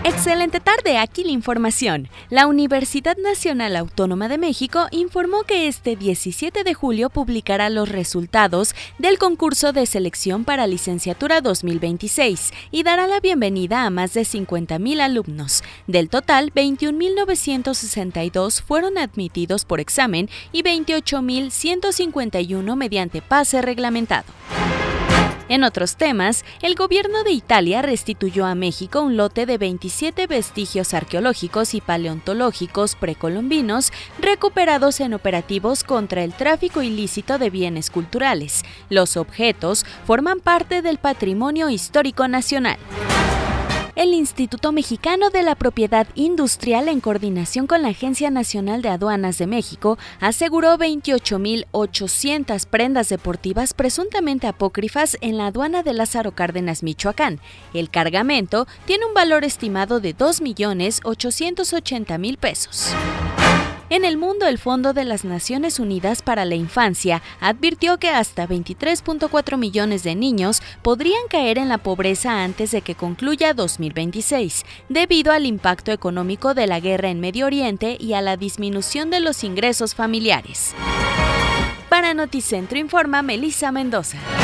Excelente tarde, aquí la información. La Universidad Nacional Autónoma de México informó que este 17 de julio publicará los resultados del concurso de selección para licenciatura 2026 y dará la bienvenida a más de 50,000 alumnos. Del total, 21,962 fueron admitidos por examen y 28,151 mediante pase reglamentado. En otros temas, el gobierno de Italia restituyó a México un lote de 27 vestigios arqueológicos y paleontológicos precolombinos recuperados en operativos contra el tráfico ilícito de bienes culturales. Los objetos forman parte del patrimonio histórico nacional. El Instituto Mexicano de la Propiedad Industrial, en coordinación con la Agencia Nacional de Aduanas de México, aseguró 28,800 prendas deportivas presuntamente apócrifas en la aduana de Lázaro Cárdenas, Michoacán. El cargamento tiene un valor estimado de 2,880,000 pesos. En el mundo, el Fondo de las Naciones Unidas para la Infancia advirtió que hasta 23,4 millones de niños podrían caer en la pobreza antes de que concluya 2026, debido al impacto económico de la guerra en Medio Oriente y a la disminución de los ingresos familiares. Para Noticentro informa Melissa Mendoza.